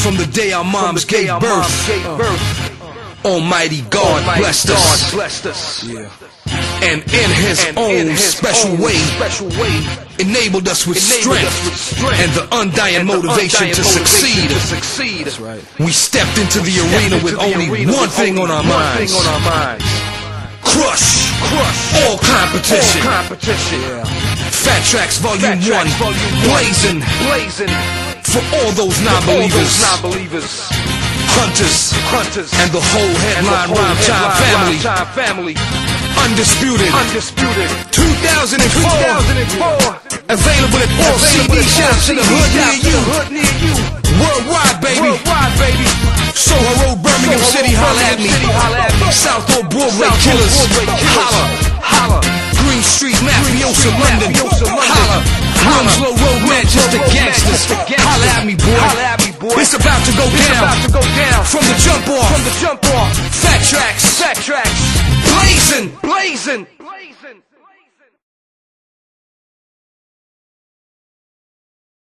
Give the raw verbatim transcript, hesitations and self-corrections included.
from the day our moms gave birth. Almighty God blessed us, and in His own special way enabled us with strength and the undying motivation to succeed. We stepped into the arena with only one thing on our minds: crush all competition. Fat Tracks Volume one, blazing for all those non-believers, hunters, and the whole Headline Rhyme Time family. Undisputed, two thousand four, available at all C D shops in the hood near you. Worldwide, baby. Soho Road, Birmingham City, holla at me. Southall Broadway Killers, holla. Green Street Mafiosa, London, holla. Wilmslow Road, Manchester Gangsters, holla at me, boy. It's about to go down. From the jump off, Fat Tracks, blazing.